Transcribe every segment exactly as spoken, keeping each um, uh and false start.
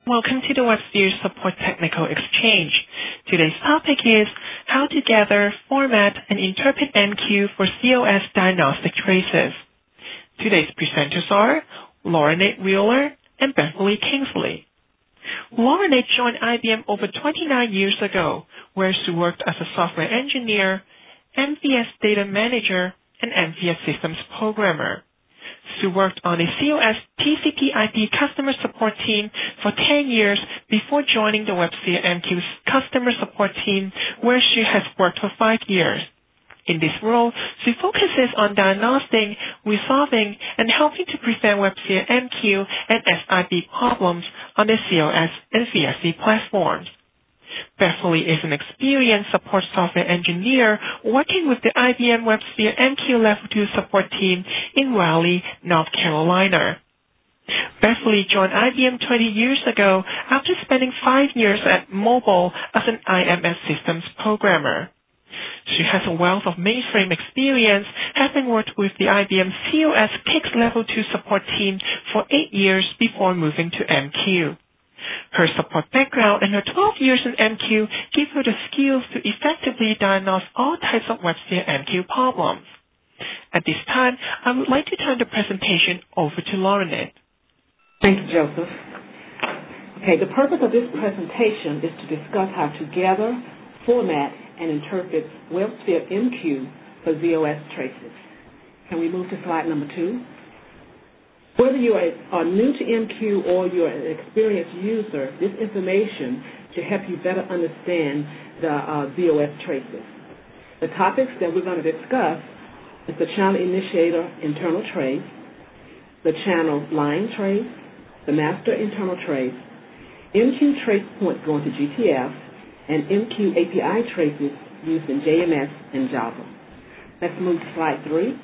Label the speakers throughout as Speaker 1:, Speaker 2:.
Speaker 1: Welcome to the WebSphere Support Technical Exchange. Today's topic is how to gather, format, and interpret M Q for C O S diagnostic traces. Today's presenters are Laurenate Wheeler and Beverly Kingsley. Laurenate joined I B M over twenty-nine years ago, where she worked as a software engineer, M V S data manager, and M V S systems programmer. She worked on the C O S T C P I P customer support team for ten years before joining the WebSphere M Q's customer support team, where she has worked for five years. In this role, she focuses on diagnosing, resolving, and helping to prevent WebSphere M Q and S I B problems on the C O S and V S C platforms. Beverly is an experienced support software engineer working with the I B M WebSphere M Q Level two support team in Raleigh, North Carolina. Beverly joined I B M twenty years ago after spending five years at Mobile as an I M S systems programmer. She has a wealth of mainframe experience, having worked with the I B M C O S P I C S Level two support team for eight years before moving to M Q. Her support background and her twelve years in M Q give her the skills to effectively diagnose all types of WebSphere M Q problems. At this time, I would like to turn the presentation over to Laurenate.
Speaker 2: Thank you, Joseph. Okay, the purpose of this presentation is to discuss how to gather, format, and interpret WebSphere M Q for Z O S traces. Can we move to slide number two? Whether you are new to M Q or you're an experienced user, this information should help you better understand the uh, Z O S traces. The topics that we're going to discuss is the channel initiator internal trace, the channel line trace, the master internal trace, M Q trace points going to G T F, and M Q A P I traces used in J M S and Java. Let's move to slide three.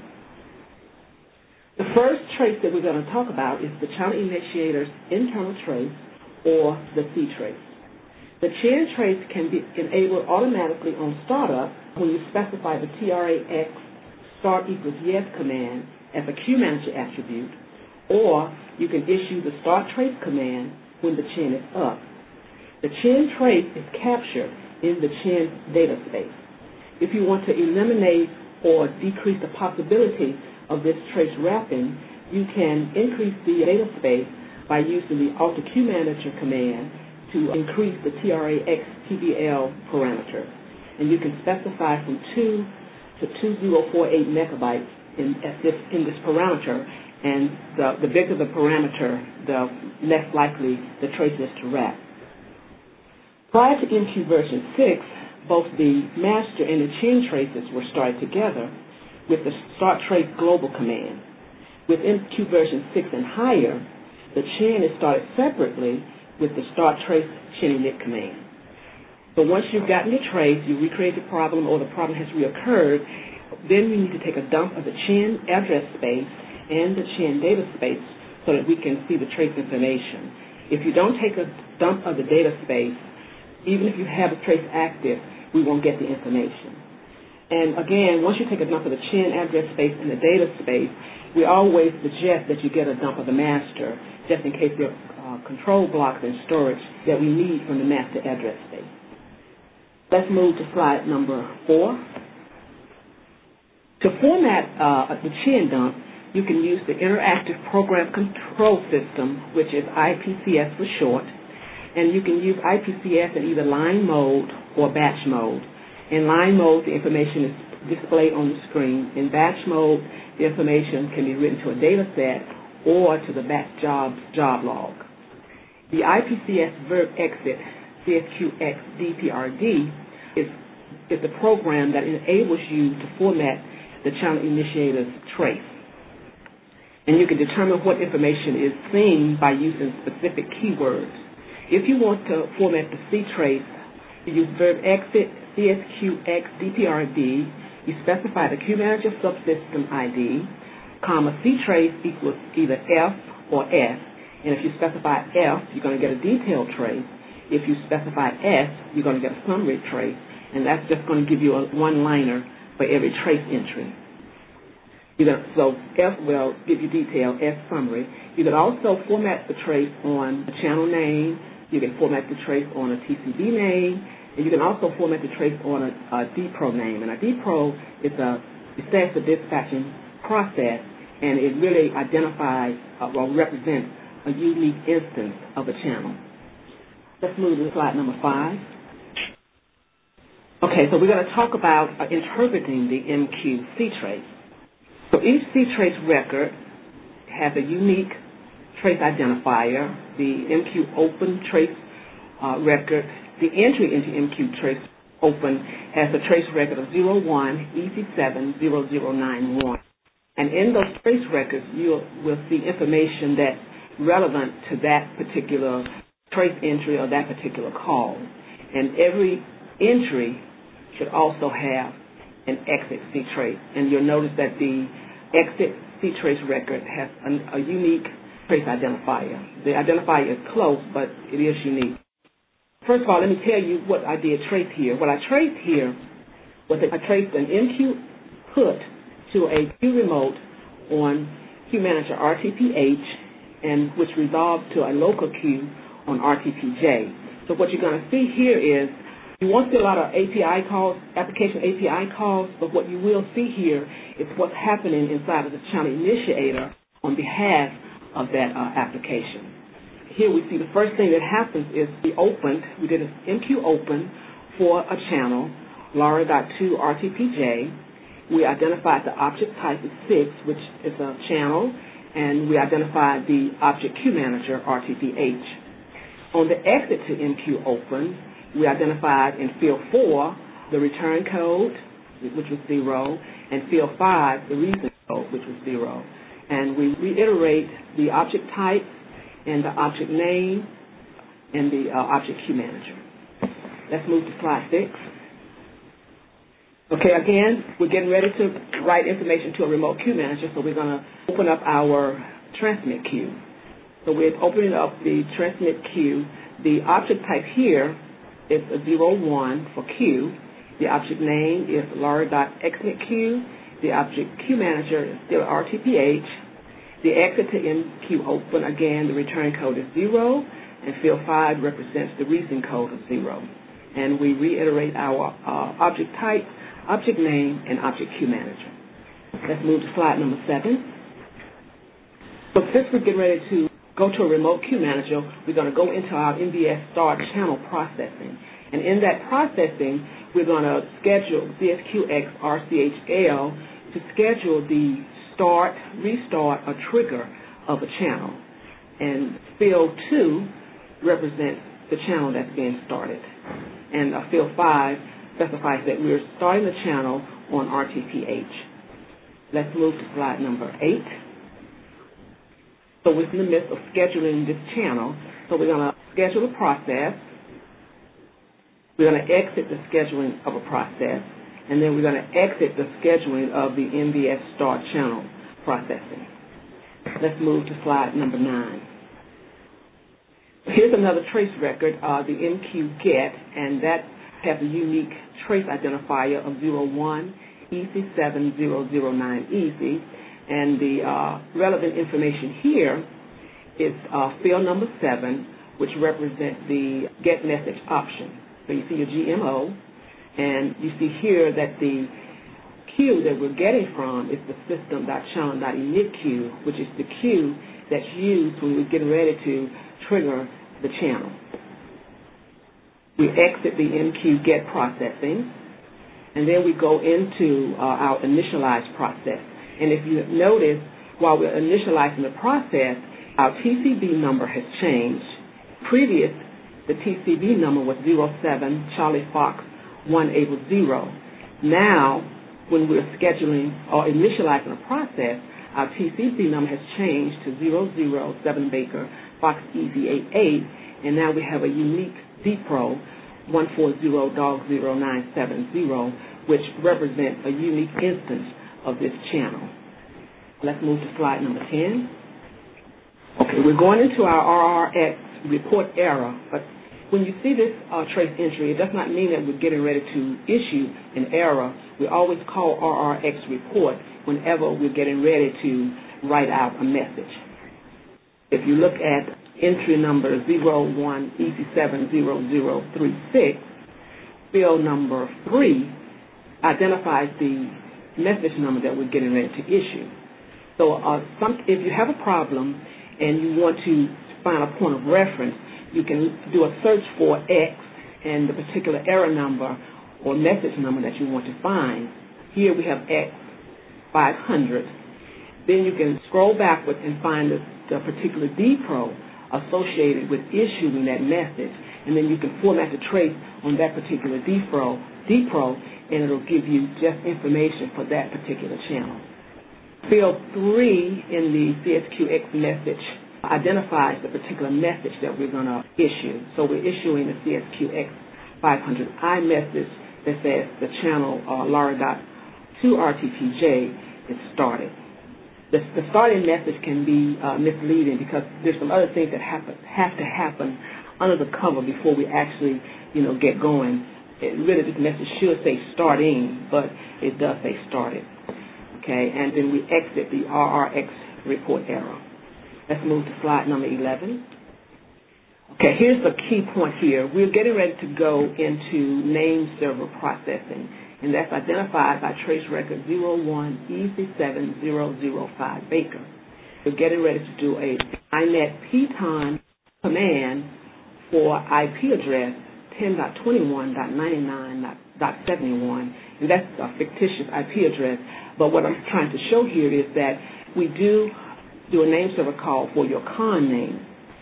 Speaker 2: The first trace that we're going to talk about is the channel initiator's internal trace, or the C trace. The C H A N trace can be enabled automatically on startup when you specify the T R A X start equals yes command as a queue manager attribute, or you can issue the start trace command when the C H A N is up. The C H A N trace is captured in the C H A N data space. If you want to eliminate or decrease the possibility of this trace wrapping, you can increase the data space by using the Alter Queue Manager command to increase the T R A X T B L parameter. And you can specify from two to two thousand forty-eight megabytes in, at this, in this parameter, and the, the bigger the parameter, the less likely the trace is to wrap. Prior to M Q version six, both the master and the C H A N traces were started together with the start trace global command. With M Q version six and higher, the C H A N is started separately with the start trace C H A N init command. So once you've gotten your trace, you recreate the problem or the problem has reoccurred, then we need to take a dump of the C H A N address space and the C H A N data space so that we can see the trace information. If you don't take a dump of the data space, even if you have a trace active, we won't get the information. And again, once you take a dump of the C H A N address space and the data space, we always suggest that you get a dump of the master, just in case there are uh, control blocks and storage that we need from the master address space. Let's move to slide number four. To format uh, the C H A N dump, you can use the Interactive Program Control System, which is I P C S for short, and you can use I P C S in either line mode or batch mode. In line mode, the information is displayed on the screen. In batch mode, the information can be written to a data set or to the batch job job log. The I P C S verb exit C S Q X D P R D is, is the program that enables you to format the channel initiator's trace. And you can determine what information is seen by using specific keywords. If you want to format the C trace, you use verb exit C S Q X D P R D, you specify the queue manager subsystem I D, comma, C trace equals either F or S, and if you specify F, you're going to get a detailed trace. If you specify S, you're going to get a summary trace, and that's just going to give you a one-liner for every trace entry. You can, so F will give you detail, S summary. You can also format the trace on the channel name, You can format the trace on a T C B name, and you can also format the trace on a, a D P R O name. And a D P R O is a, it stands for dispatching process, and it really identifies uh, or represents a unique instance of a channel. Let's move to slide number five. Okay, so we're going to talk about uh, interpreting the M Q C-trace. So each C-trace record has a unique trace identifier. The M Q open trace uh, record, the entry into M Q trace open has a trace record of zero one E C seven zero zero nine one. And in those trace records, you will see information that's relevant to that particular trace entry or that particular call. And every entry should also have an exit C-trace. And you'll notice that the exit C-trace record has a, a unique trace identifier. The identifier is close, but it is unique. First of all, let me tell you what I did trace here. What I traced here was that I traced an M Q put to a Q remote on Q Manager R T P H, and which resolved to a local queue on R T P J. So what you're going to see here is you won't see a lot of A P I calls, application A P I calls, but what you will see here is what's happening inside of the channel initiator on behalf of that uh, application. Here we see the first thing that happens is we opened, we did an M Q open for a channel, LoRa dot two R T P J. We identified the object type as six, which is a channel, and we identified the object Q Manager R T P H. On the exit to M Q open, we identified in field four the return code, which was zero, and field five the reason code, which was zero. And we reiterate the object type and the object name and the uh, object Q Manager. Let's move to slide six. Okay, again, we're getting ready to write information to a remote Q Manager, so we're going to open up our transmit queue. So we're opening up the transmit queue. The object type here is a zero one for Q. The object name is LoRa.exitQ. The object Q Manager is still R T P H. The exit to M Q open, again, the return code is zero, and field five represents the reason code of zero. And we reiterate our uh, object type, object name, and object Q Manager. Let's move to slide number seven. So since we're getting ready to go to a remote Q Manager, we're going to go into our M B S start channel processing. And in that processing, we're going to schedule Z S Q X R C H L to schedule the start, restart, or trigger of a channel. And field two represents the channel that's being started. And uh, field five specifies that we're starting the channel on R T P H. Let's move to slide number eight. So we're in the midst of scheduling this channel. So we're going to schedule a process. We're going to exit the scheduling of a process. And then we're going to exit the scheduling of the M B S start channel processing. Let's move to slide number nine. Here's another trace record, uh, the M Q get, and that has a unique trace identifier of zero one E C seven zero zero nine E C. And the uh, relevant information here is uh, field number seven, which represents the get message option. So you see your G M O, and you see here that the queue that we're getting from is the system.channel.init queue, which is the queue that's used when we're getting ready to trigger the channel. We exit the M Q get processing, and then we go into uh, our initialize process. And if you notice, while we're initializing the process, our T C B number has changed. Previous, the T C B number was zero seven Charlie Fox one Able zero. Now, when we're scheduling or initializing a process, our T C B number has changed to zero zero seven Baker Fox E Z eight eight, and now we have a unique D P R O one four zero dog zero nine seven zero, which represents a unique instance of this channel. Let's move to slide number ten. Okay, we're going into our R R X report error, but when you see this uh, trace entry, it does not mean that we're getting ready to issue an error. We always call R R X report whenever we're getting ready to write out a message. If you look at entry number zero one E C seven zero zero three six, field number three identifies the message number that we're getting ready to issue. So uh, some, if you have a problem and you want to find a point of reference, you can do a search for X and the particular error number or message number that you want to find. Here we have X five hundred. Then you can scroll backwards and find the, the particular D P R O associated with issuing that message, and then you can format the trace on that particular D P R O, D P R O, and it'll give you just information for that particular channel. Field three in the C S Q X message identifies the particular message that we're going to issue. So we're issuing the C S Q X five hundred I message that says the channel uh, Lara dot two R T P J is started. The, the starting message can be uh, misleading because there's some other things that happen, have to happen under the cover before we actually, you know, get going. It really, this message should say starting, but it does say started. Okay, and then we exit the R R X report error. Let's move to slide number eleven. Okay, here's the key point here. We're getting ready to go into name server processing, and that's identified by trace record zero one E C seven zero zero five Baker. We're getting ready to do a I net P T O N command for I P address ten dot twenty-one dot ninety-nine dot seventy-one, and that's a fictitious I P address. But what I'm trying to show here is that we do do a name server call for your con name,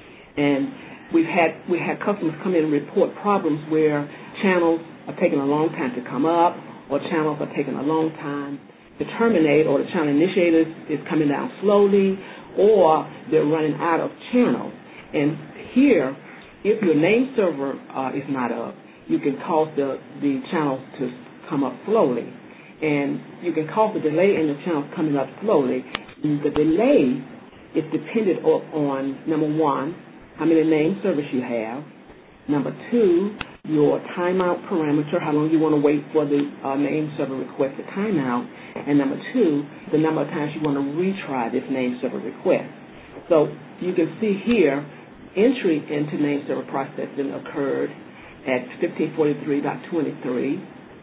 Speaker 2: and we've had we had customers come in and report problems where channels are taking a long time to come up, or channels are taking a long time to terminate, or the channel initiator is coming down slowly, or they're running out of channels. And here, if your name server uh, is not up, you can cause the, the channels to come up slowly. And you can cause the delay in the channels coming up slowly. And the delay is dependent on, number one, how many name servers you have. Number two, your timeout parameter, how long you want to wait for the uh, name server requested timeout. And number two, the number of times you want to retry this name server request. So you can see here, entry into name server processing occurred at fifteen forty-three dot twenty-three,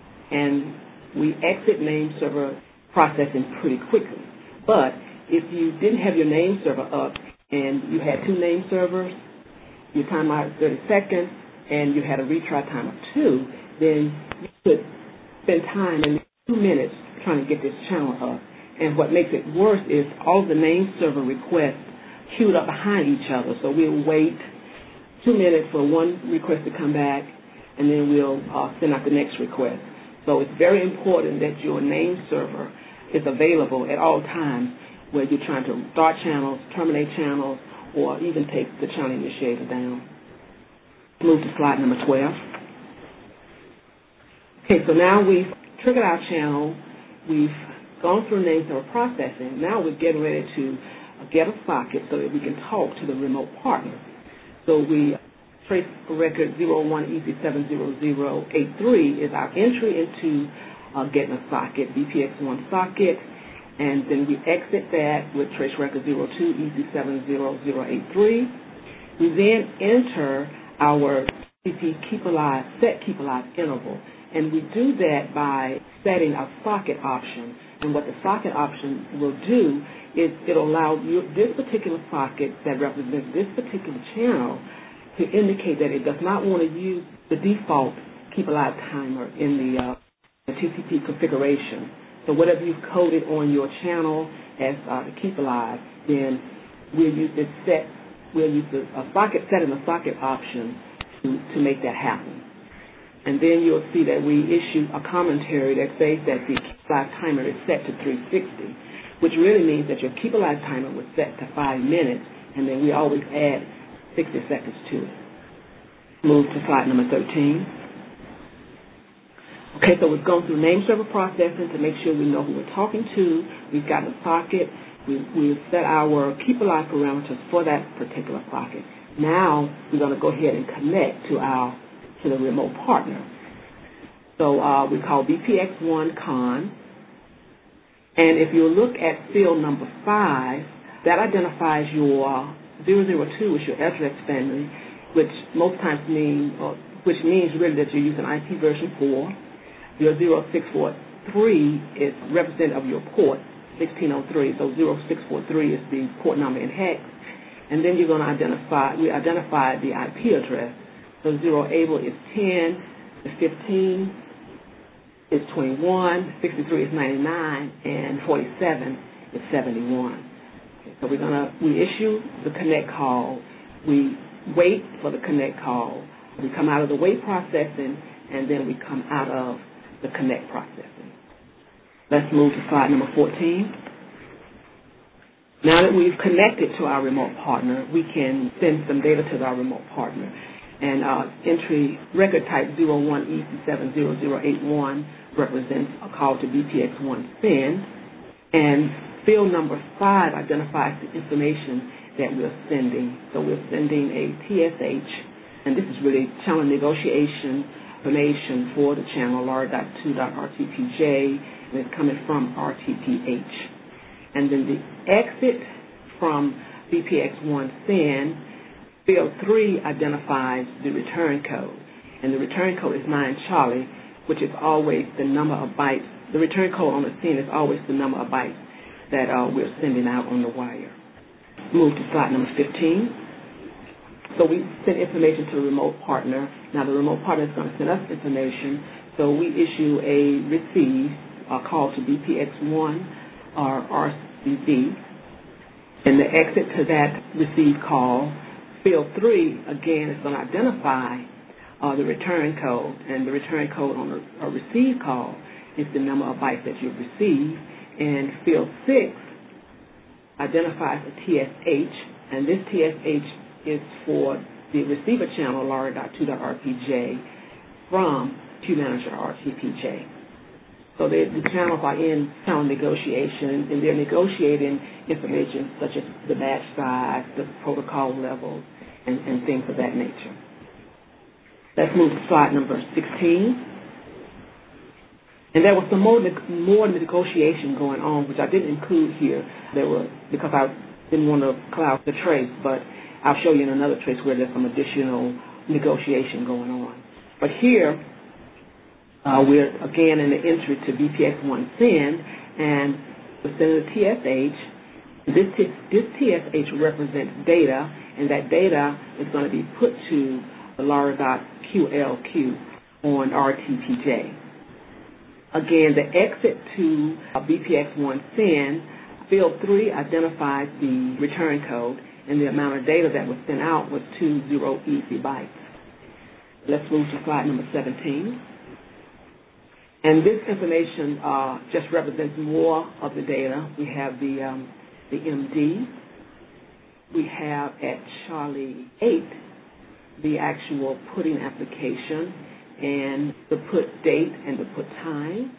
Speaker 2: and we exit name server processing pretty quickly. But if you didn't have your name server up and you had two name servers, your timeout is thirty seconds, and you had a retry time of two, then you could spend time in two minutes trying to get this channel up. And what makes it worse is all the name server requests queued up behind each other. So we'll wait two minutes for one request to come back, and then we'll uh, send out the next request. So it's very important that your name server is available at all times, where you're trying to start channels, terminate channels, or even take the channel initiator down. Move to slide number twelve. Okay, so now we've triggered our channel. We've gone through name server processing. Now we're getting ready to get a socket so that we can talk to the remote partner. So we trace record zero one E C seven zero zero eight three is our entry into uh, getting a socket, V P X one socket, and then we exit that with trace record zero two E C seven zero zero eight three. We then enter our T C P keep alive, set keep alive interval, and we do that by setting a socket option. And what the socket option will do is it'll allow you, this particular socket that represents this particular channel, to indicate that it does not want to use the default keep alive timer in the, uh, the T C P configuration. So whatever you've coded on your channel as uh, the keep alive, then we'll use this set, we'll use the, a socket set and a socket option to, to make that happen. And then you'll see that we issue a commentary that says that the keep alive timer is set to three sixty, which really means that your keep alive timer was set to five minutes, and then we always add sixty seconds to it. Move to slide number thirteen. Okay, so we've gone through name server processing to make sure we know who we're talking to. We've got the socket. We've, we've set our keep alive parameters for that particular socket. Now we're going to go ahead and connect to our to the remote partner. So uh, we call V P X one con. And if you look at field number five, that identifies your zero zero two is your address family, which most times mean, or which means really that you're using I P version four. Your zero six four three is representative of your port, sixteen oh three, so zero six four three is the port number in hex. And then you're going to identify, we identify the I P address. So zero able is ten, is fifteen, is twenty-one, sixty-three is ninety-nine, and forty-seven is seventy-one. Okay, so we're going to, we issue the connect call, we wait for the connect call, we come out of the wait processing, and then we come out of the connect processing. Let's move to slide number fourteen. Now that we've connected to our remote partner, we can send some data to our remote partner. And uh, entry record type zero one E C seven zero zero eight one represents a call to B P X one send. And field number five identifies the information that we're sending. So we're sending a T S H, and this is really channel negotiation information for the channel L A R dot two dot R T P J, and it's coming from R T P H. And then the exit from B P X one send, field three identifies the return code, and the return code is nine Charlie, which is always the number of bytes. The return code on the send is always the number of bytes that uh, we're sending out on the wire. Move to slide number fifteen. So we send information to the remote partner. Now the remote partner is going to send us information, so we issue a receive, a call to B P X one or R C B, and the exit to that receive call. Field three, again, is going to identify uh, the return code, and the return code on a, a receive call is the number of bytes that you've received. And field six identifies a T S H, and this T S H is for the receiver channel L A R dot two dot R P J from Queue Manager R T P J. So the channels are in channel negotiation, and they're negotiating information such as the batch size, the protocol levels, and, and things of that nature. Let's move to slide number sixteen. And there was some more, more negotiation going on, which I didn't include here. There were, because I didn't want to cloud the trace, but I'll show you in another trace where there's some additional negotiation going on. But here, Uh, we're again in the entry to B P X one send, and we're sending a T S H. This, t- this T S H represents data, and that data is going to be put to the L A R dot Q L Q on R T P J. Again, the exit to uh, B P X one send, field three identifies the return code, and the amount of data that was sent out was two zero easy bytes. Let's move to slide number seventeen. And this information uh, just represents more of the data. We have the um, the M D. We have at Charlie eight the actual putting application and the put date and the put time.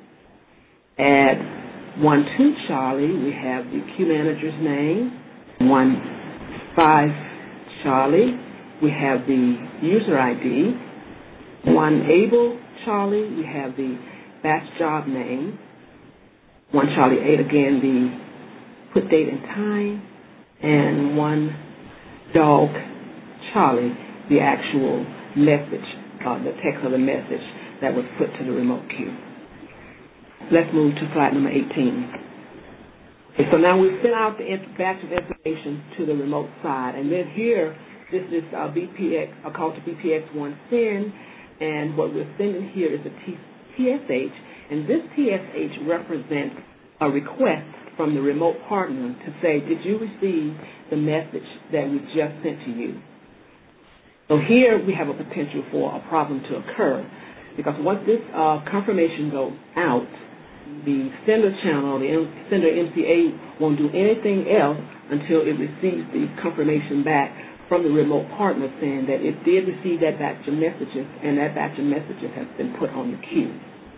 Speaker 2: At one two Charlie, we have the queue manager's name. one five Charlie, we have the user I D. one able Charlie, we have the batch job name. one Charlie eight, again, the put date and time. And one dog Charlie, the actual message, uh, the text of the message that was put to the remote queue. Let's move to slide number eighteen. Okay, so now we've sent out the batch of information to the remote side. And then here, this is uh, B P X, a call to B P X one send. And what we're sending here is a T T S H, and this T S H represents a request from the remote partner to say, did you receive the message that we just sent to you? So here we have a potential for a problem to occur, because once this uh, confirmation goes out, the sender channel, the sender M C A, won't do anything else until it receives the confirmation back from the remote partner saying that it did receive that batch of messages, and that batch of messages has been put on the queue.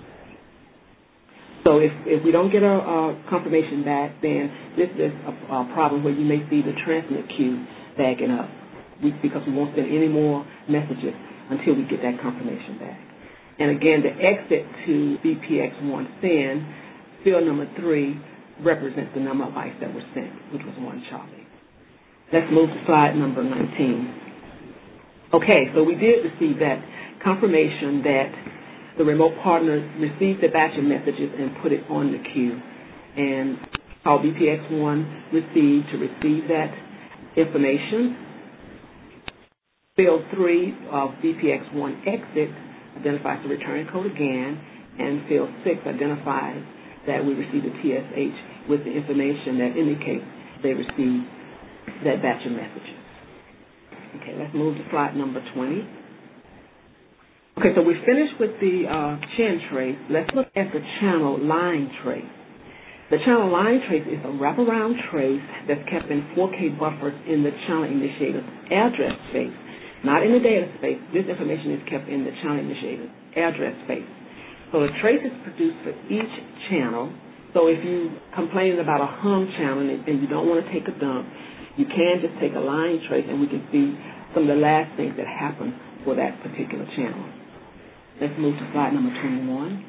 Speaker 2: So if, if we don't get a, a confirmation back, then this is a, a problem where you may see the transmit queue backing up, we, because we won't send any more messages until we get that confirmation back. And again, the exit to B P X one send, field number three, represents the number of bytes that were sent, which was one Charlie. Let's move to slide number nineteen. Okay, so we did receive that confirmation that the remote partner received the batch of messages and put it on the queue. And how B P X one received to receive that information. Field three of B P X one exit identifies the return code again, and field six identifies that we received a T S H with the information that indicates they received that batch of messages. Okay, let's move to slide number twenty. Okay, so we finished with the uh, C H A N trace. Let's look at the channel line trace. The channel line trace is a wraparound trace that's kept in four K buffers in the channel initiator's address space, not in the data space. This information is kept in the channel initiator's address space. So the trace is produced for each channel. So if you complain about a hum channel and you don't want to take a dump, you can just take a line trace and we can see some of the last things that happen for that particular channel. Let's move to slide number twenty-one.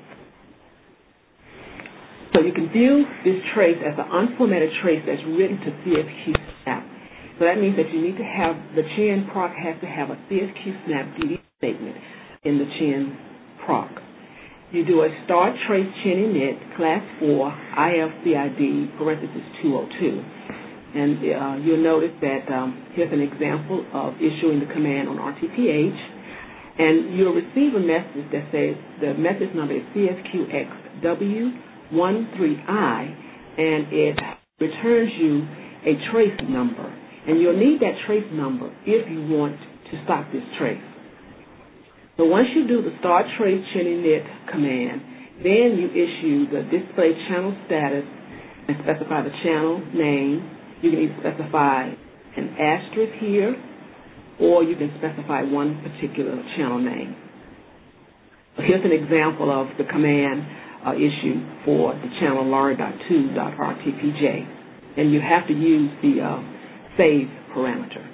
Speaker 2: So you can view this trace as an unformatted trace that's written to C F Q snap. So that means that you need to have, the C H A N proc has to have a C F Q snap D D statement in the C H A N proc. You do a start trace C H A N init class four I F C I D parenthesis two oh two. And uh, you'll notice that um, here's an example of issuing the command on R T P H. And you'll receive a message that says the message number is C F Q X W one three I, and it returns you a trace number. And you'll need that trace number if you want to stop this trace. So once you do the start trace C H A N init command, then you issue the display channel status and specify the channel name. You can either specify an asterisk here, or you can specify one particular channel name. Here's an example of the command uh, issue for the channel lar dot two dot R T P J, and you have to use the uh, save parameter.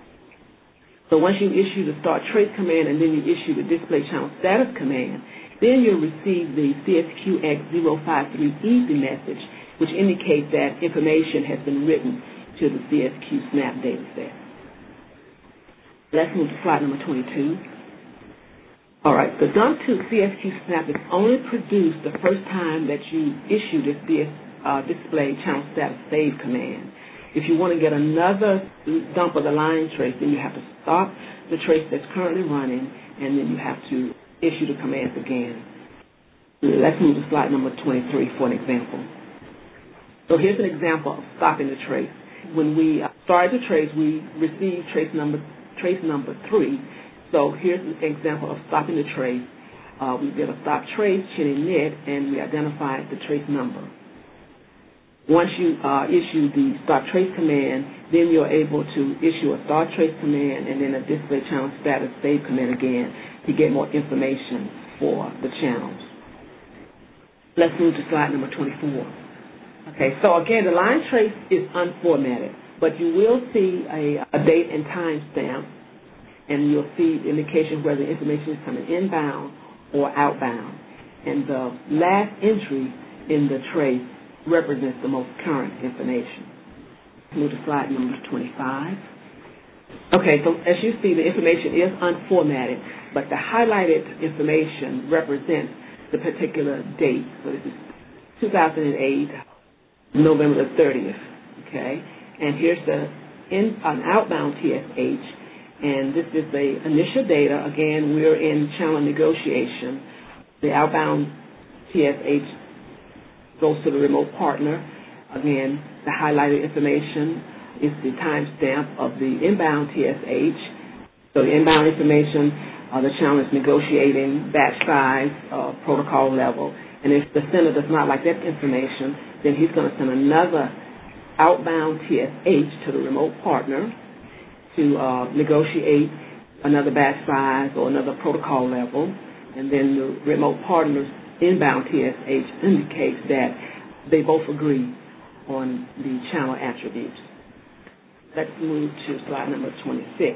Speaker 2: So once you issue the start trace command and then you issue the display channel status command, then you'll receive the C F Q X zero five three easy message, which indicates that information has been written to the C F Q snap data set. Let's move to slide number twenty-two. All right, the dump to C F Q snap is only produced the first time that you issue this uh, display channel status save command. If you want to get another dump of the line trace, then you have to stop the trace that's currently running, and then you have to issue the commands again. Let's move to slide number twenty-three for an example. So here's an example of stopping the trace. When we started the trace, we received trace number trace number three. So here's an example of stopping the trace. Uh, we did a stop trace, C H A N init, and we identified the trace number. Once you uh, issue the start trace command, then you're able to issue a start trace command and then a display channel status save command again to get more information for the channels. Let's move to slide number twenty-four. Okay, so again, the line trace is unformatted, but you will see a, a date and time stamp, and you'll see the indication whether the information is coming inbound or outbound. And the last entry in the trace represents the most current information. Move to slide number twenty-five. Okay, so as you see, the information is unformatted, but the highlighted information represents the particular date. So this is two thousand eight, November the thirtieth, okay? And here's the in, an outbound T S H, and this is the initial data. Again, we're in channel negotiation. The outbound T S H goes to the remote partner. Again, the highlighted information is the timestamp of the inbound T S H. So the inbound information, uh, the channel is negotiating batch size, uh, protocol level, and if the sender does not like that information, then he's going to send another outbound T S H to the remote partner to uh, negotiate another batch size or another protocol level, and then the remote partner's inbound T S H indicates that they both agree on the channel attributes. Let's move to slide number twenty-six.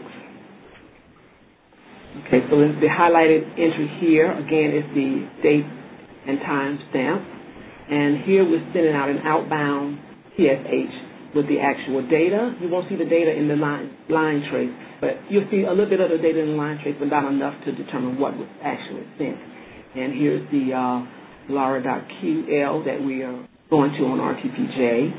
Speaker 2: Okay, so the highlighted entry here, again, is the date and time stamp. And here we're sending out an outbound T S H with the actual data. You won't see the data in the line, line trace, but you'll see a little bit of the data in the line trace, but not enough to determine what was actually sent. And here's the uh, LARA.ql that we are going to on R T P J.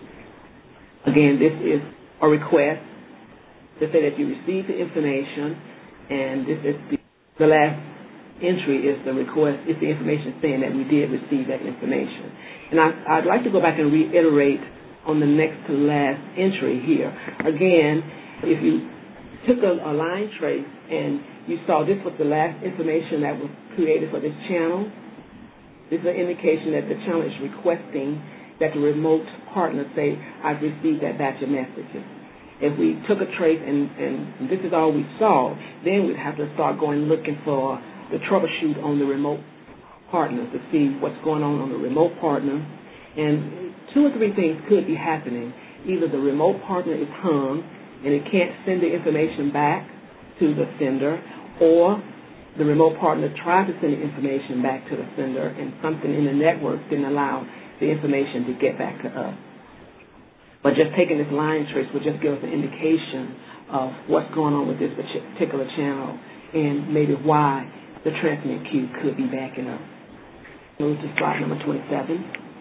Speaker 2: Again, this is a request to say that you received the information, and this is the, the last entry is the request, it's the information saying that we did receive that information. And I, I'd like to go back and reiterate on the next to last entry here. Again, if you took a, a line trace and you saw this was the last information that was created for this channel, this is an indication that the channel is requesting that the remote partner say, I've received that batch of messages. If we took a trace and, and this is all we saw, then we'd have to start going looking for the troubleshoot on the remote partner to see what's going on on the remote partner. And two or three things could be happening. Either the remote partner is hung and it can't send the information back to the sender, or the remote partner tried to send the information back to the sender and something in the network didn't allow the information to get back to us. But just taking this line trace will just give us an indication of what's going on with this particular channel and maybe why the transmit queue could be backing up. Move to slide number twenty-seven.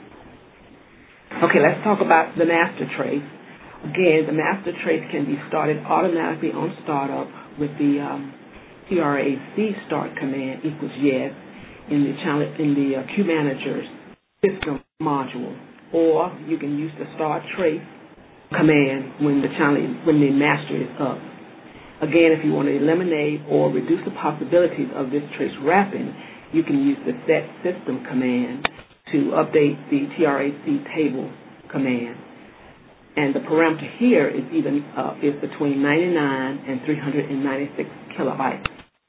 Speaker 2: Okay, let's talk about the master trace. Again, the master trace can be started automatically on startup with the um, T R A C start command equals yes in the channel, in the uh, Queue Manager's system module, or you can use the start trace command when the channel, when the master is up. Again, if you want to eliminate or reduce the possibilities of this trace wrapping, you can use the set system command to update the T R A C table command. And the parameter here is even uh, is between ninety-nine and three hundred ninety-six kilobytes.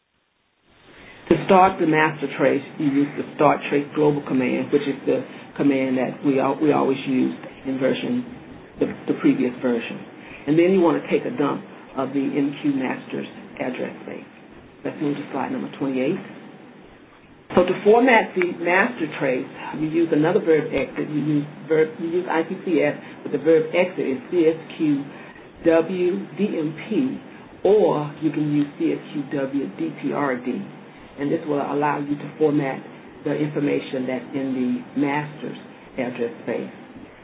Speaker 2: To start the master trace, you use the start trace global command, which is the command that we all, we always used in version the, the previous version. And then you want to take a dump of the M Q master's address space. Let's move to slide number twenty-eight. So to format the master trace, you use another verb exit. You use verb you use I P C S, but the verb exit is C S Q W D M P, or you can use C S Q W D P R D. And this will allow you to format the information that's in the master's address space.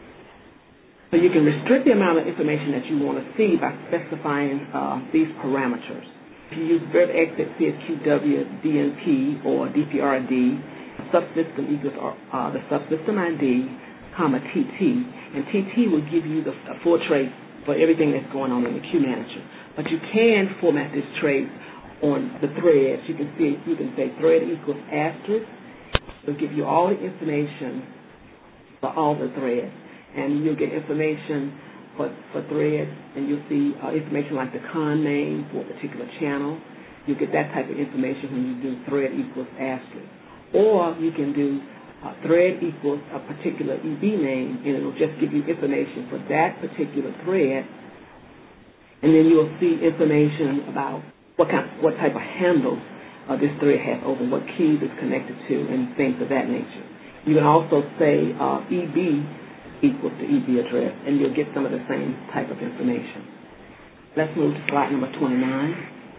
Speaker 2: So you can restrict the amount of information that you want to see by specifying uh, these parameters. If you use verb exit C S Q W D N P or D P R D, subsystem equals uh, the subsystem I D, comma T T, and T T will give you the full trace for everything that's going on in the Queue Manager. But you can format this trace on the threads. You can see you can say thread equals asterisk. It'll give you all the information for all the threads, and you'll get information for, for threads, and you'll see uh, information like the con name for a particular channel. You get that type of information when you do thread equals asterisk. Or you can do uh, thread equals a particular E B name, and it'll just give you information for that particular thread, and then you'll see information about what kind, what type of handles uh, this thread has open, what keys it's connected to, and things of that nature. You can also say uh, E B equals the E B address, and you'll get some of the same type of information. Let's move to slide number twenty-nine.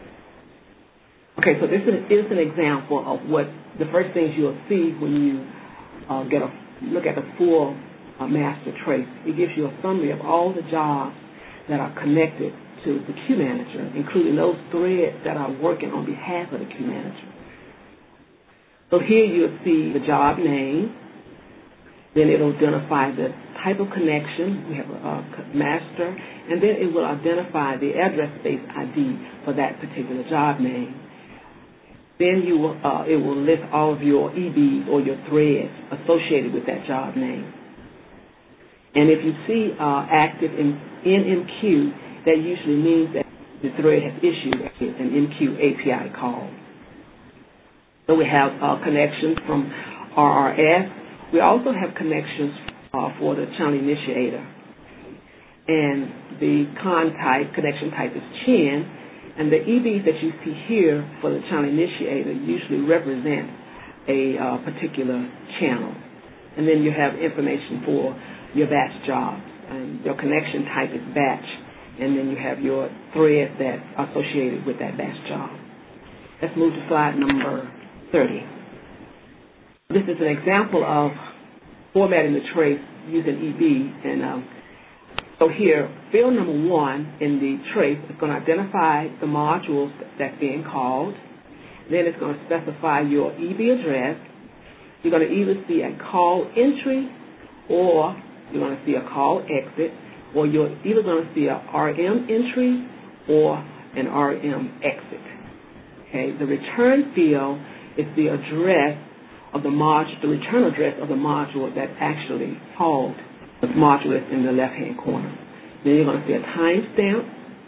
Speaker 2: Okay, so this is an example of what the first things you'll see when you uh, get a look at the full uh, master trace. It gives you a summary of all the jobs that are connected to the Queue Manager, including those threads that are working on behalf of the Queue Manager. So here you'll see the job name, then it'll identify the type of connection. We have a, a master, and then it will identify the address space I D for that particular job name. Then you will, uh, it will list all of your E Bs or your threads associated with that job name. And if you see uh, active in N M Q, that usually means that the thread has issued an M Q A P I call. So we have uh, connections from R R S. We also have connections uh, for the channel initiator. And the con type, connection type is C H I N, and the E Bs that you see here for the channel initiator usually represent a uh, particular channel. And then you have information for your batch jobs and your connection type is batch, and then you have your thread that's associated with that batch job. Let's move to slide number thirty. This is an example of formatting the trace using E B, and um, so here, field number one in the trace is going to identify the modules that's being called. Then it's going to specify your E B address. You're going to either see a call entry, or you're going to see a call exit, or you're either going to see a R M entry or an R M exit. Okay, the return field is the address of the module, the return address of the module that actually called. The module is in the left-hand corner. Then you're going to see a timestamp,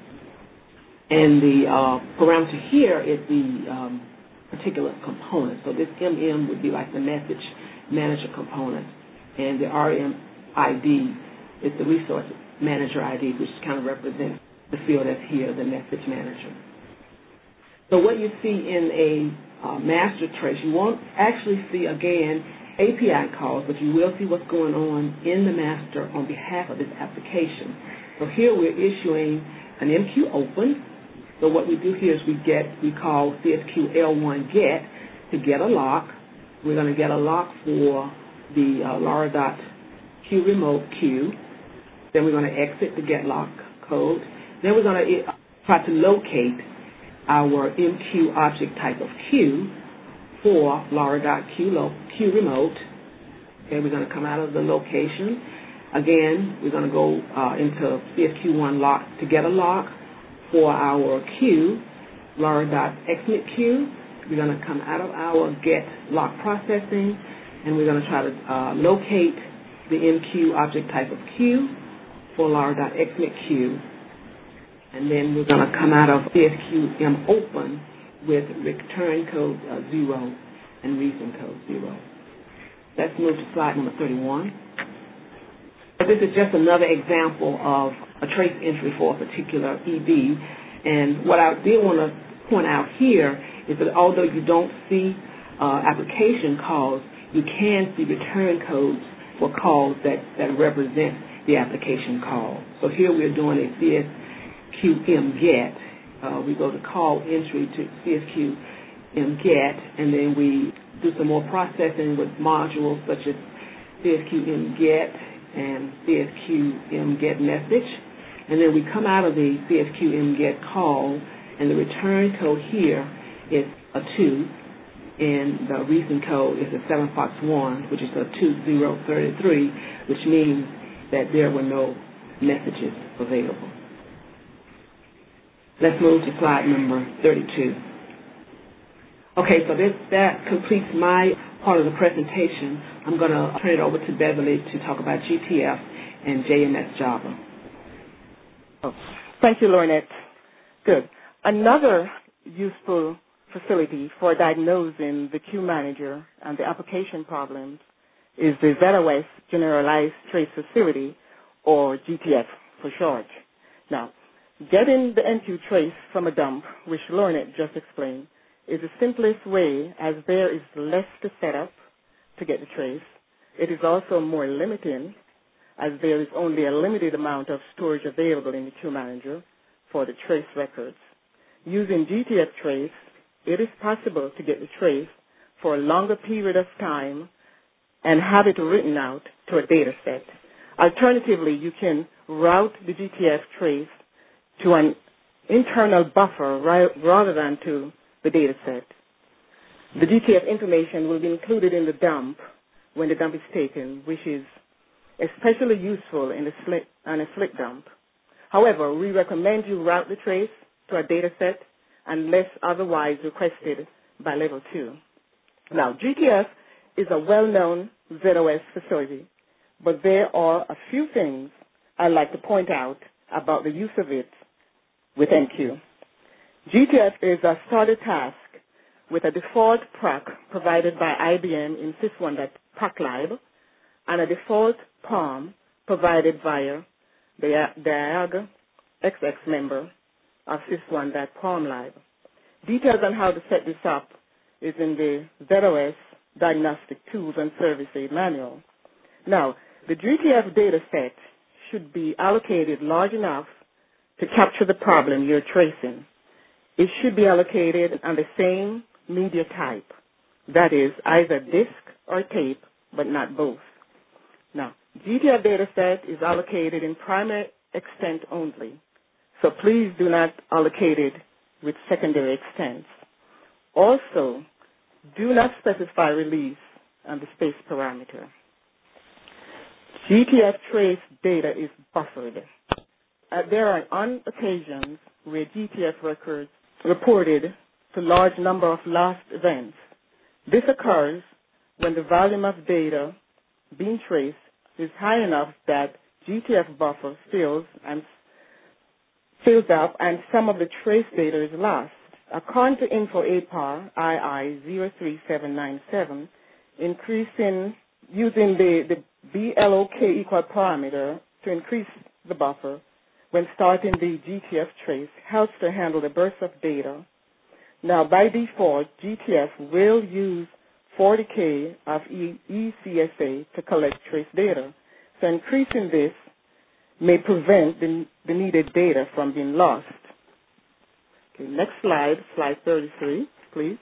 Speaker 2: and the uh, parameter here is the um, particular component. So this M M would be like the message manager component, and the R M I D is the resource manager I D, which kind of represents the field that's here, the message manager. So what you see in a uh, master trace, you won't actually see, again, A P I calls, but you will see what's going on in the master on behalf of this application. So here we're issuing an M Q open. So what we do here is we get, we call C S Q L one get to get a lock. We're going to get a lock for the uh, lara.q remote queue. Then we're going to exit the get lock code. Then we're going to try to locate our M Q object type of queue for lara.q Q remote. Okay, we're going to come out of the location. Again, we're going to go uh, into C S Q one lock to get a lock for our queue, lara.xmitqueue. We're going to come out of our get lock processing, and we're going to try to uh, locate the M Q object type of queue for lara.xmitqueue. And then we're going to come out of C S Q M open with return code uh, zero and reason code zero. Let's move to slide number thirty-one. This is just another example of a trace entry for a particular E B. And what I did want to point out here is that although you don't see uh, application calls, you can see return codes for calls that, that represent the application call. So here we're doing a C S Q M get. Uh, we go to call entry to C S Q M get, and then we do some more processing with modules such as C S Q M get and C S Q M get message. And then we come out of the C S Q M get call, and the return code here is a two, and the reason code is a seven fox one, which is a two zero three three, which means that there were no messages available. Let's move to slide number thirty-two. Okay, so this, that completes my part of the presentation. I'm going to turn it over to Beverly to talk about G T F and J M S Java.
Speaker 3: Oh, thank you, Lornette. Good. Another useful facility for diagnosing the queue manager and the application problems is the Z O S Generalized Trace Facility, or G T F for short. Now, getting the M Q trace from a dump, which Lornette just explained, is the simplest way, as there is less to set up to get the trace. It is also more limiting, as there is only a limited amount of storage available in the queue manager for the trace records. Using G T F trace, it is possible to get the trace for a longer period of time and have it written out to a data set. Alternatively, you can route the G T F trace to an internal buffer rather than to the data set. The G T F information will be included in the dump when the dump is taken, which is especially useful in a slick, on a slick dump. However, we recommend you route the trace to a data set unless otherwise requested by level two. Now, G T F is a well-known Z O S facility, but there are a few things I'd like to point out about the use of it with M Q. G T F is a starter task with a default proc provided by I B M in sys1.paclib and a default P O M provided via the Diag X X member of sys1.pomlib. Details on how to set this up is in the Z O S Diagnostic Tools and Service Aid Manual. Now, the G T F data set should be allocated large enough to capture the problem you're tracing. It should be allocated on the same media type, that is, either disk or tape, but not both. Now, G T F dataset is allocated in primary extent only, so please do not allocate it with secondary extents. Also, do not specify release on the space parameter. G T F trace data is buffered. Uh, there are on occasions where G T F records reported to large number of lost events. This occurs when the volume of data being traced is high enough that G T F buffer fills and fills up and some of the trace data is lost. According to Info A P A R I I zero three seven nine seven, increasing using the, the B L O K equal parameter to increase the buffer when starting the G T F trace helps to handle the burst of data. Now, by default, G T F will use forty K of E C S A to collect trace data. So increasing this may prevent the, the needed data from being lost. Okay, next slide, slide thirty-three, please.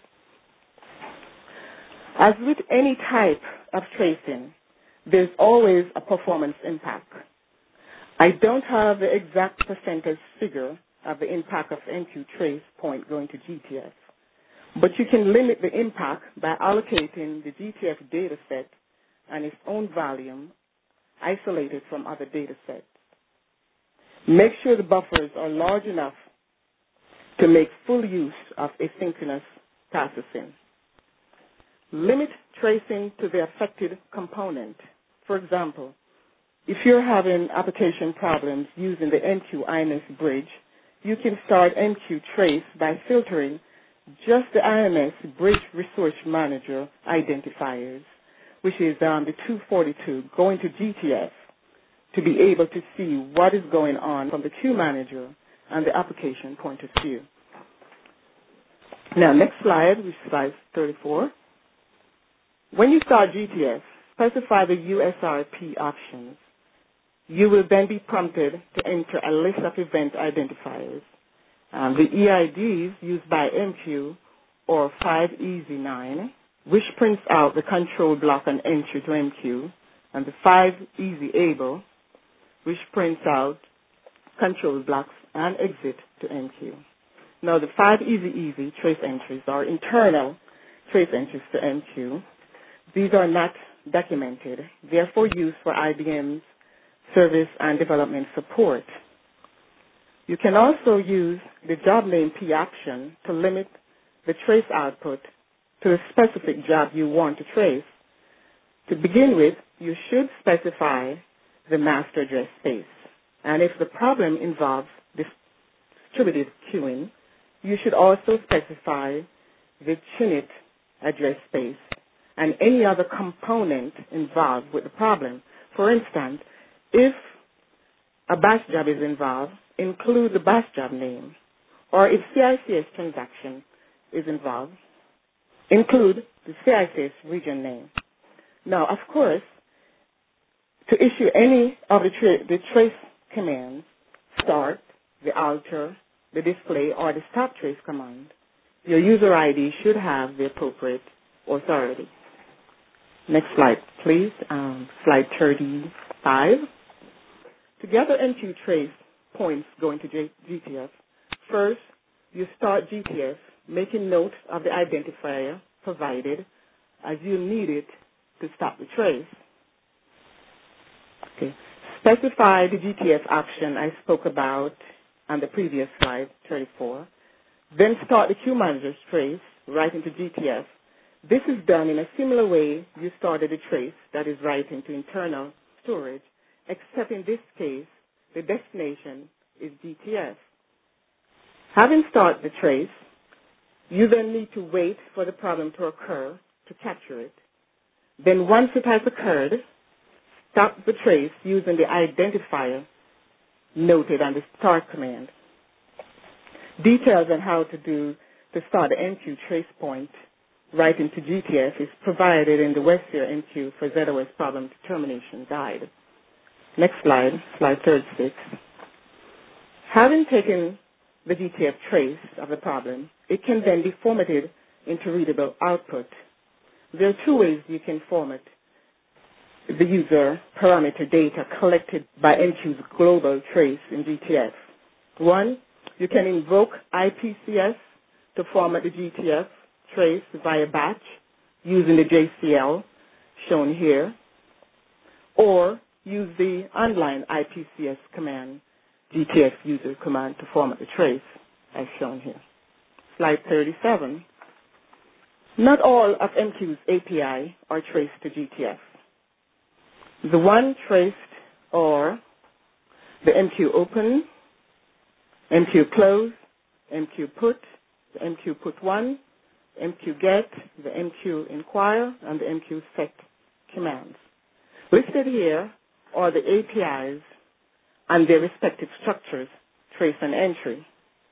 Speaker 3: As with any type of tracing, there's always a performance impact. I don't have the exact percentage figure of the impact of M Q trace point going to G T F, but you can limit the impact by allocating the G T F data set and its own volume isolated from other data sets. Make sure the buffers are large enough to make full use of asynchronous processing. Limit tracing to the affected component. For example, if you're having application problems using the M Q I M S bridge, you can start M Q trace by filtering just the I M S Bridge Resource Manager identifiers, which is um, the two forty-two, going to G T F to be able to see what is going on from the Q Manager and the application point of view. Now, next slide, which is slide thirty-four. When you start G T F, specify the U S R P options. You will then be prompted to enter a list of event identifiers. Um, the E I Ds used by M Q or five E Z nine, which prints out the control block and entry to M Q, and the five E Z able, which prints out control blocks and exit to M Q. Now, the five E Z easy trace entries are internal trace entries to M Q. These are not documented, therefore used for I B M's service and development support. You can also use the job name P option to limit the trace output to the specific job you want to trace. To begin with, you should specify the master address space. And if the problem involves distributed queuing, you should also specify the Chinit address space and any other component involved with the problem. For instance, if a bash job is involved, include the bash job name. Or if C I C S transaction is involved, include the C I C S region name. Now, of course, to issue any of the, tra- the trace commands, start, the alter, the display, or the stop trace command, your user I D should have the appropriate authority. Next slide, please. Um, slide thirty-five. To gather M Q trace points going to G T F, first, you start G T F making note of the identifier provided as you need it to stop the trace. Okay. Specify the G T F option I spoke about on the previous slide, thirty-four. Then start the Q Manager's trace right into G T F. This is done in a similar way you started a trace that is right into internal storage, except in this case, the destination is G T F. Having started the trace, you then need to wait for the problem to occur to capture it. Then once it has occurred, stop the trace using the identifier noted on the start command. Details on how to do to start the M Q trace point right into G T F is provided in the Westphere M Q for Z O S problem determination guide. Next slide, slide thirty-six. Having taken the G T F trace of the problem, it can then be formatted into readable output. There are two ways you can format the user parameter data collected by M Q's global trace in G T F. One, you can invoke I P C S to format the G T F trace via batch using the J C L shown here, or use the online I P C S command, G T F user command, to format the trace as shown here. Slide thirty-seven. Not all of M Q's A P I are traced to G T F. The one traced are the M Q open, M Q close, M Q put, the M Q put one, M Q get, the M Q inquire, and the M Q set commands. Listed here are the A P Is and their respective structures, trace and entry.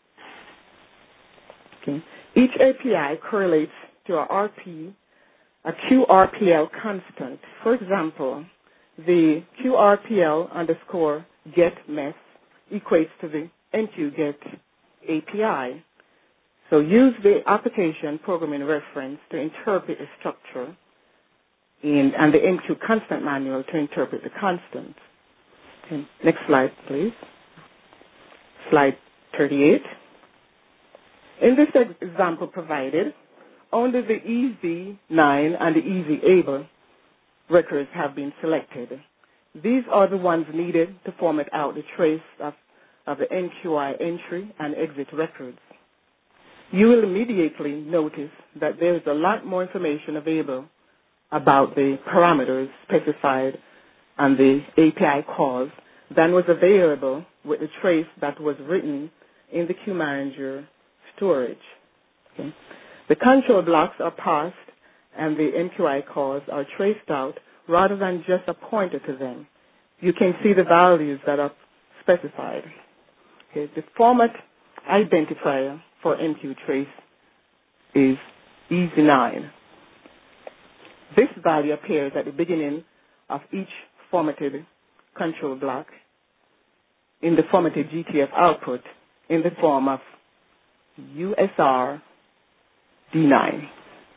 Speaker 3: Okay. Each A P I correlates to a R P, a Q R P L constant. For example, the Q R P L underscore get mess equates to the M Q get A P I. So use the application programming reference to interpret the structure in, and the M Q constant manual to interpret the constant. Okay. Next slide, please. Slide thirty-eight. In this example provided, only the E Z nine and the E Z able records have been selected. These are the ones needed to format out the trace of, of the N Q I entry and exit records. You will immediately notice that there is a lot more information available about the parameters specified and the A P I calls than was available with the trace that was written in the QManager storage. Okay. The control blocks are parsed and the M Q I calls are traced out rather than just a pointer to them. You can see the values that are specified. Okay. The format identifier for M Q trace is E Z nine. This value appears at the beginning of each formatted control block in the formatted G T F output in the form of U S R D nine.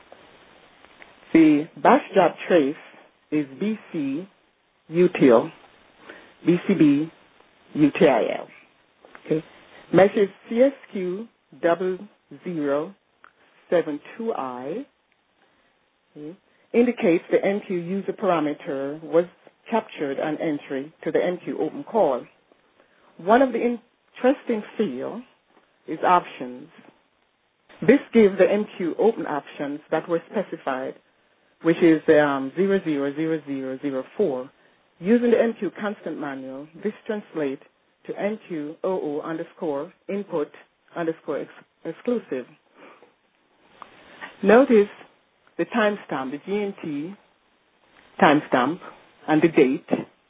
Speaker 3: The bash job trace is B C util, B C B util. Okay. Measures C S Q double zero seven two I. Okay. Indicates the M Q user parameter was captured an entry to the M Q open call. One of the interesting fields is options. This gives the M Q open options that were specified, which is um, zero zero zero zero zero four. Using the M Q constant manual, this translates to M Q O O underscore input underscore ex exclusive. Notice the timestamp, the G N T timestamp, and the date,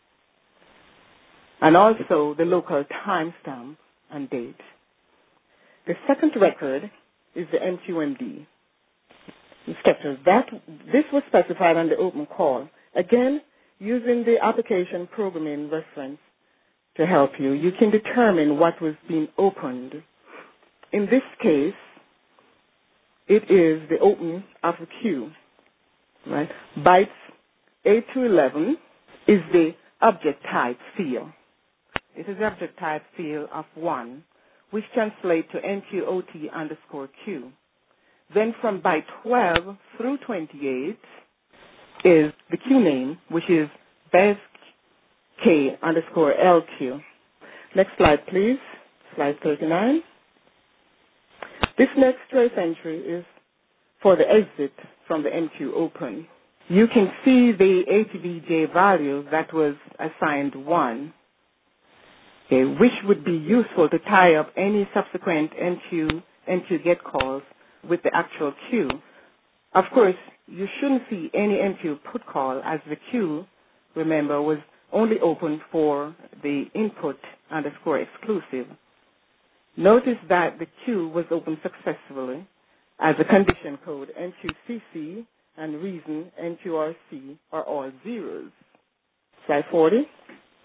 Speaker 3: and also the local timestamp and date. The second record is the M Q M D instructor. That this was specified on the open call. Again, using the application programming reference to help you, you can determine what was being opened. In this case, it is the open of the queue. Right? Bytes eight to eleven is the object type field. It is the object type field of one, which translates to M Q O T underscore Q. Then from byte twelve through twenty-eight is the queue name, which is best K underscore L Q. Next slide, please. Slide thirty-nine. This next trace entry is for the exit from the M Q open. You can see the A T V J value that was assigned one, okay, which would be useful to tie up any subsequent M Q, M Q get calls with the actual queue. Of course, you shouldn't see any M Q put call as the queue, remember, was only open for the input underscore exclusive. Notice that the queue was opened successfully as the condition code M Q C C and reason M Q R C are all zeros. Slide forty.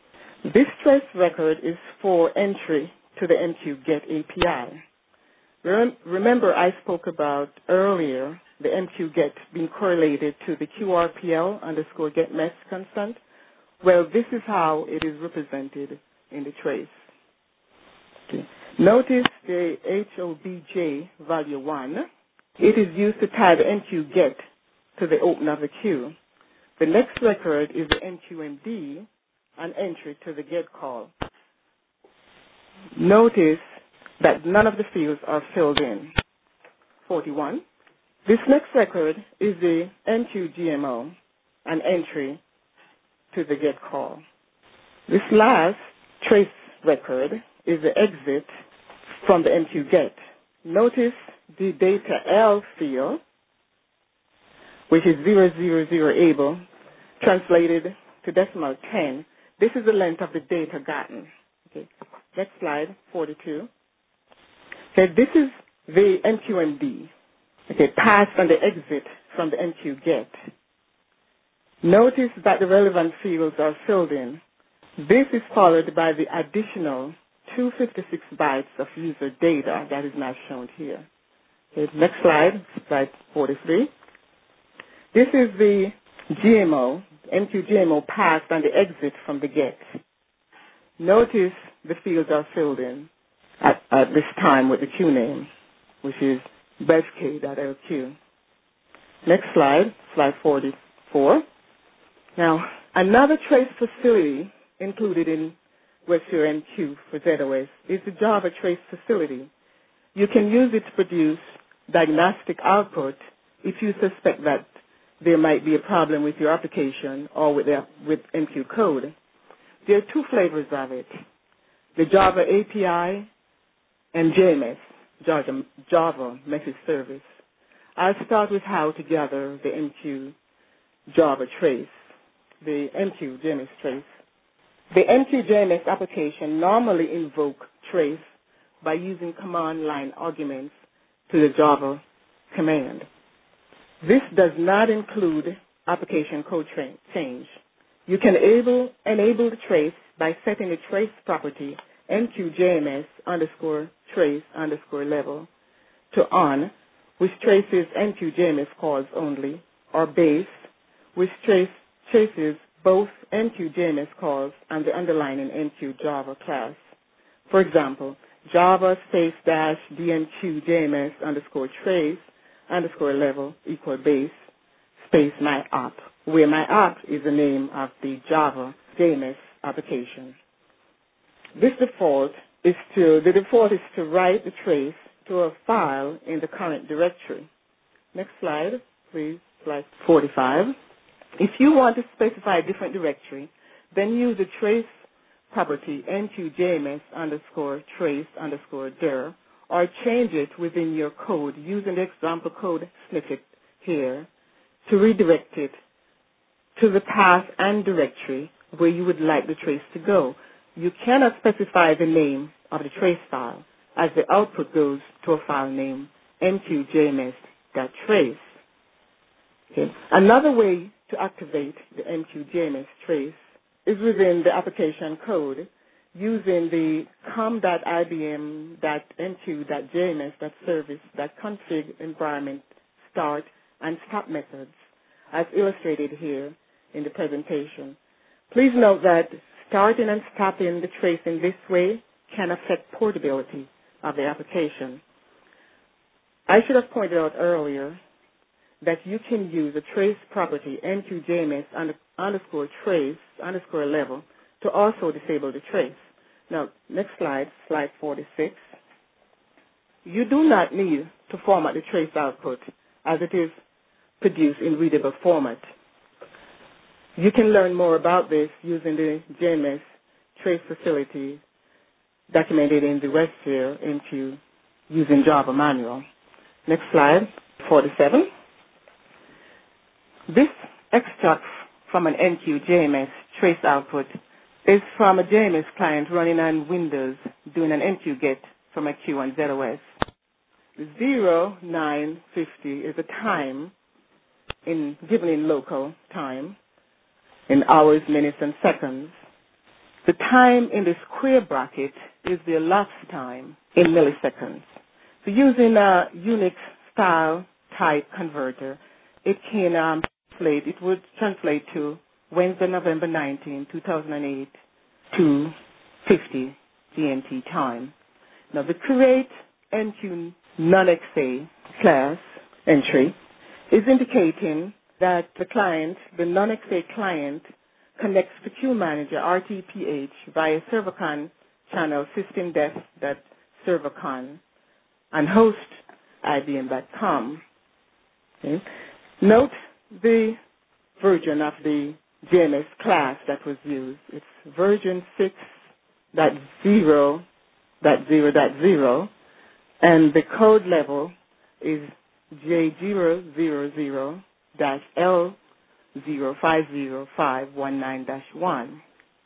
Speaker 3: This trace record is for entry to the M Q GET A P I. Rem- remember I spoke about earlier the M Q GET being correlated to the Q R P L underscore GET MESS constant. Well, this is how it is represented in the trace. Okay. Notice the H O B J value one. It is used to tie the M Q GET to the open of the queue. The next record is the M Q M D, an entry to the GET call. Notice that none of the fields are filled in. forty-one. This next record is the M Q G M O, an entry to the GET call. This last trace record is the exit from the M Q GET. Notice the data L field, which is zero zero zero able, translated to decimal ten. This is the length of the data gotten. Okay. Next slide, forty-two. Okay, this is the M Q M D. Okay, passed on the exit from the M Q GET. Notice that the relevant fields are filled in. This is followed by the additional two hundred fifty-six bytes of user data that is not shown here. Okay, next slide, slide forty-three. This is the G M O, M Q G M O passed on the exit from the GET. Notice the fields are filled in at, at this time with the queue name, which is bevk.lq. Next slide, slide forty-four. Now, another trace facility included in WebSphere M Q for Z O S is the Java Trace Facility. You can use it to produce diagnostic output if you suspect that there might be a problem with your application or with, the, with M Q code. There are two flavors of it, the Java A P I and J M S, Java, Java Message Service. I'll start with how to gather the M Q Java trace, the M Q J M S trace. The M Q J M S application normally invoke trace by using command line arguments to the Java command. This does not include application code tra- change. You can able, enable the trace by setting the trace property M Q J M S underscore trace underscore level to on, which traces M Q J M S calls only, or base, which trace, traces both M Q J M S calls and the underlying M Q Java class. For example, Java space dash D M Q J M S underscore trace underscore level equal base space my app, where my app is the name of the Java J M S application. This default is to, the default is to write the trace to a file in the current directory. Next slide, please, slide forty-five. If you want to specify a different directory, then use the trace property M Q J M S underscore trace underscore dir, or change it within your code using the example code snippet here to redirect it to the path and directory where you would like the trace to go. You cannot specify the name of the trace file, as the output goes to a file name M Q J M S.trace. Okay. Another way to activate the M Q J M S trace is within the application code using the com.ibm.mq.jms.service.config environment start and stop methods, as illustrated here in the presentation. Please note that starting and stopping the trace in this way can affect portability of the application. I should have pointed out earlier that you can use a trace property M Q J M S underscore trace underscore level to also disable the trace. Now, next slide, slide forty-six. You do not need to format the trace output as it is produced in readable format. You can learn more about this using the J M S trace facility documented in the WebSphere M Q using Java manual. Next slide, forty-seven. This extract from an M Q J M S trace output is from a J M S client running on Windows doing an M Q get from a queue on Z O S. zero nine fifty is a time in given in local time in hours, minutes, and seconds. The time in the square bracket is the elapsed time in milliseconds. So using a Unix style type converter, it can um, translate, it would translate to Wednesday, November nineteenth, two thousand eight, two fifty G M T time. Now the create N Q non-X A class entry is indicating that the client, the non-X A client, connects to QManager R T P H via ServerCon channel systemdesk.servercon and host I B M dot com. Okay. Note the version of the J M S class that was used. It's version six point zero point zero point zero, and the code level is J zero zero zero L zero five zero five one nine dash one.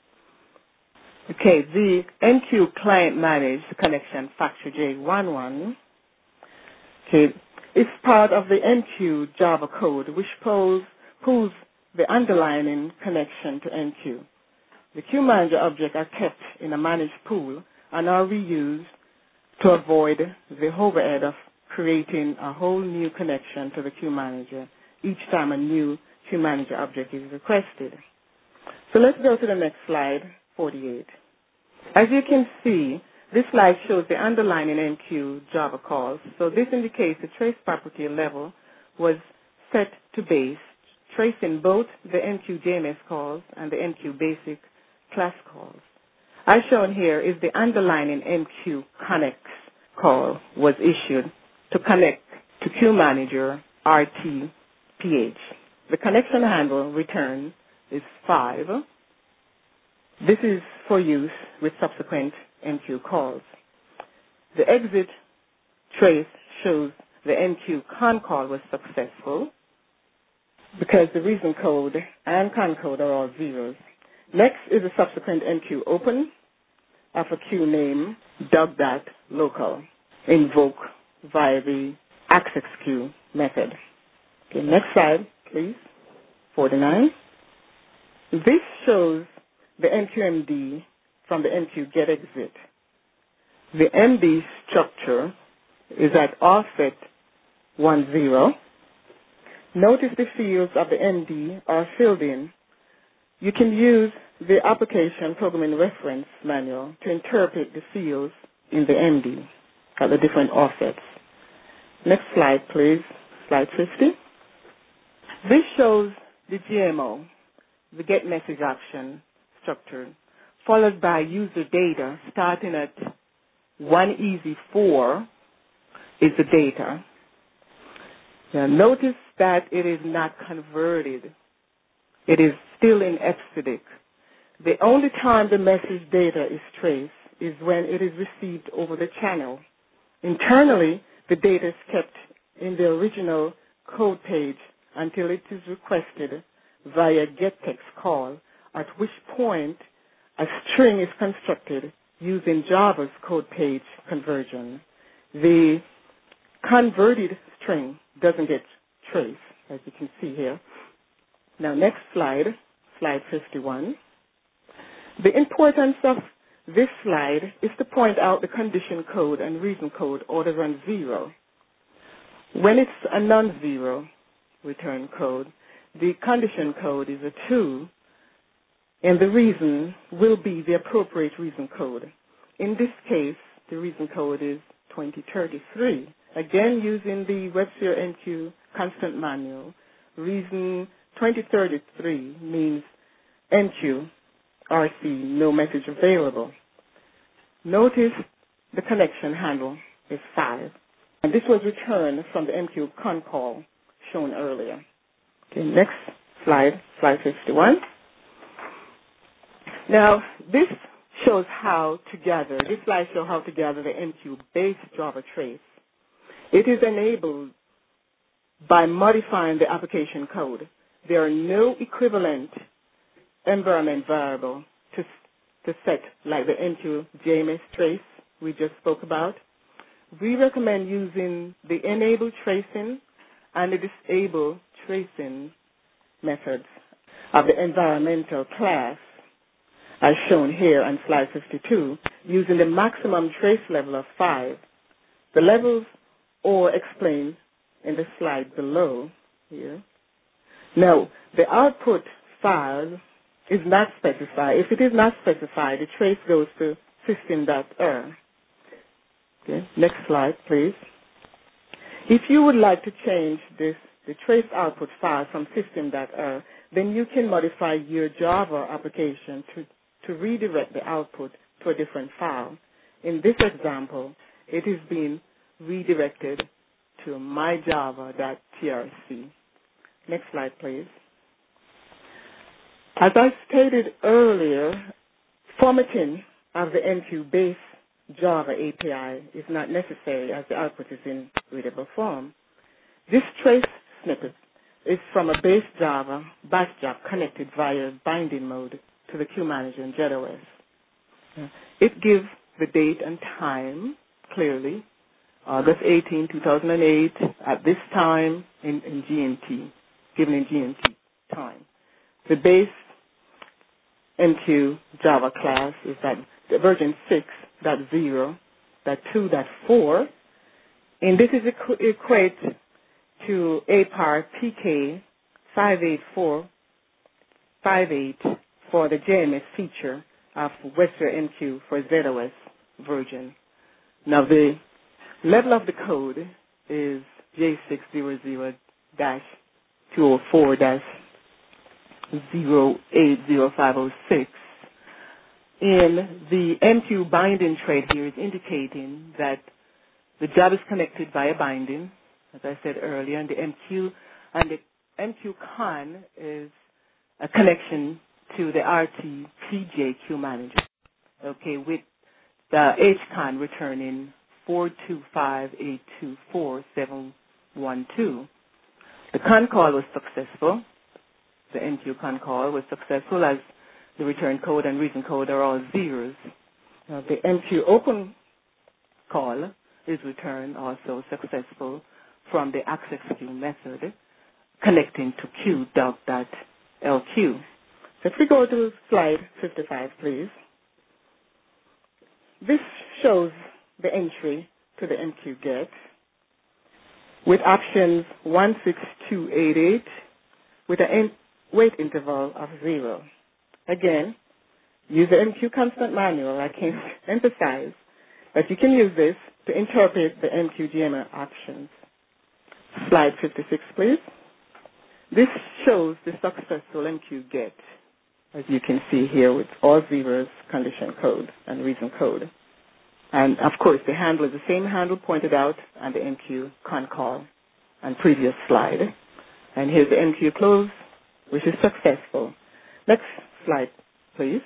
Speaker 3: Okay, the N Q client managed connection factor J eleven, okay, is part of the N Q Java code, which pulls, pulls the underlying connection to N Q. The QManager objects are kept in a managed pool and are reused to avoid the overhead of creating a whole new connection to the QManager each time a new QManager object is requested. So let's go to the next slide, forty-eight. As you can see, this slide shows the underlying N Q Java calls. So this indicates the trace property level was set to base, tracing both the N Q J M S calls and the N Q basic class calls. As shown here is the underlying N Q connects call was issued to connect to QManager R T P H. The connection handle return is five. This is for use with subsequent N Q calls. The exit trace shows the N Q con call was successful because the reason code and con code are all zeros. Next is a subsequent N Q open of a queue name dog.local invoke via the access queue method. Okay, next slide, please. forty-nine. This shows the N Q M D from the N Q get exit. The M D structure is at offset one zero. Notice the fields of the M D are filled in. You can use the application programming reference manual to interpret the fields in the M D at the different offsets. Next slide, please. Slide fifty. This shows the G M O, the get message action structured, followed by user data starting at one easy four is the data. Now notice that it is not converted. It is still in F C D I C. The only time the message data is traced is when it is received over the channel. Internally, the data is kept in the original code page until it is requested via getText call, at which point a string is constructed using Java's code page conversion. The converted string doesn't get traced, as you can see here. Now, next slide, slide fifty-one. The importance of this slide is to point out the condition code and reason code ordered on zero. When it's a non-zero return code, the condition code is a two, and the reason will be the appropriate reason code. In this case, the reason code is twenty thirty-three. Again, using the WebSphere N Q constant manual, reason twenty thirty-three means N Q R C, no message available. Notice the connection handle is five. And this was returned from the N Q con call shown earlier. Okay, next slide, slide fifty-one. Now, this shows how to gather, this slide shows how to gather the N Q base Java trace. It is enabled by modifying the application code. There are no equivalent environment variable to, to set like the N Q J M S trace we just spoke about. We recommend using the enable tracing and the disable tracing methods of the environmental class as shown here on slide fifty-two, using the maximum trace level of five. The levels are explained in the slide below here. Now, the output file is not specified. If it is not specified, the trace goes to system.er. Okay, next slide, please. If you would like to change this, the trace output file from system.er, then you can modify your Java application to, to redirect the output to a different file. In this example, it is being redirected to myjava.trc. Next slide, please. As I stated earlier, formatting of the M Q base Java A P I is not necessary as the output is in readable form. This trace snippet is from a base Java bash job connected via binding mode to the Q Manager in JetOS. It gives the date and time clearly, August eighteenth, two thousand eight, at this time in, in G M T, given in G M T time. The base M Q Java class is that version six point zero point two point four, and this is equ- equate to A P A R P K five eight four five eight for the J M S feature of WebSphere M Q for ZOS version. Now the level of the code is J six hundred two oh four zero eight zero five oh six. And the M Q binding thread here is indicating that the job is connected via binding, as I said earlier, and the M Q and the M Q con is a connection to the R T P J Q Manager. Okay, with the H con returning four two five eight two four seven one two. The con call was successful. The M Q con call was successful as the return code and reason code are all zeros. Now, the M Q open call is returned also successful from the access queue method connecting to q.lq. So if we go to slide fifty-five, please. This shows the entry to the M Q get with options one six two eight eight with a wait interval of zero. Again, use the M Q constant manual. I can emphasize that you can use this to interpret the M Q G M L options. Slide fifty-six, please. This shows the successful M Q get, as you can see here with all zeros, condition code, and reason code. And, of course, the handle is the same handle pointed out on the M Q con call on previous slide. And here's the M Q close, which is successful. Next slide, please.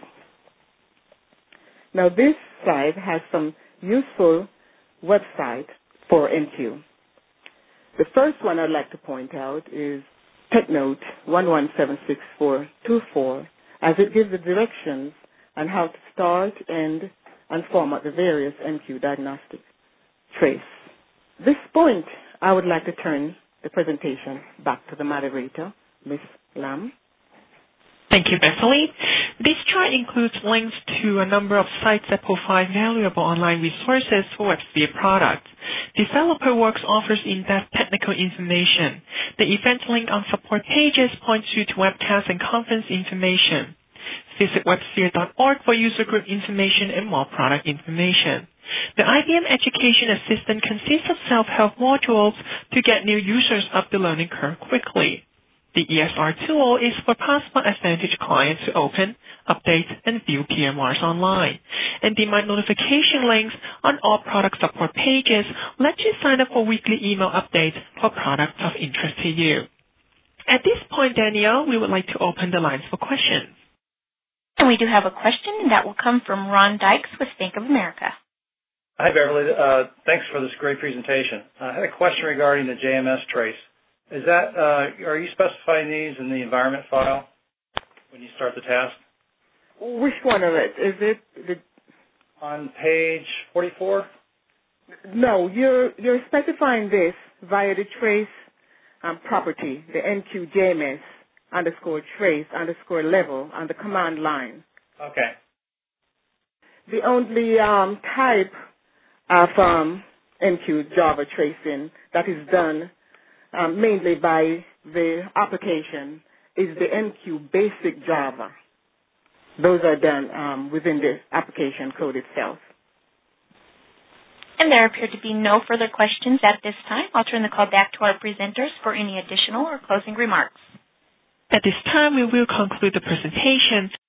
Speaker 3: Now, this slide has some useful website for M Q. The first one I'd like to point out is TechNote one one seven six four two four, as it gives the directions on how to start, end, and format the various M Q diagnostic trace. At this point, I would like to turn the presentation back to the moderator, Miz Lam.
Speaker 1: Thank you, Bethany. This chart includes links to a number of sites that provide valuable online resources for WebSphere products. DeveloperWorks offers in-depth technical information. The event link on support pages points you to webcasts and conference information. Visit websphere dot org for user group information and more product information. The I B M Education Assistant consists of self-help modules to get new users up the learning curve quickly. The E S R tool is for Passport Advantage clients to open, update, and view P M Rs online. And the My Notification links on all product support pages let you sign up for weekly email updates for products of interest to you. At this point, Danielle, we would like to open the lines for questions.
Speaker 4: And we do have a question, and that will come from Ron Dykes with Bank of America.
Speaker 5: Hi, Beverly. Uh, thanks for this great presentation. I had a question regarding the J M S trace. Is that, uh, are you specifying these in the environment file when you start the task?
Speaker 3: Which one of it? Is it the...
Speaker 5: On page forty-four?
Speaker 3: No, you're you're specifying this via the trace um, property, the M Q J M S underscore trace underscore level on the command line.
Speaker 5: Okay.
Speaker 3: The only um, type of um, M Q Java tracing that is done um, mainly by the application is the M Q Basic Java. Those are done um, within the application code itself.
Speaker 4: And there appear to be no further questions at this time. I'll turn the call back to our presenters for any additional or closing remarks.
Speaker 1: At this time, we will conclude the presentation.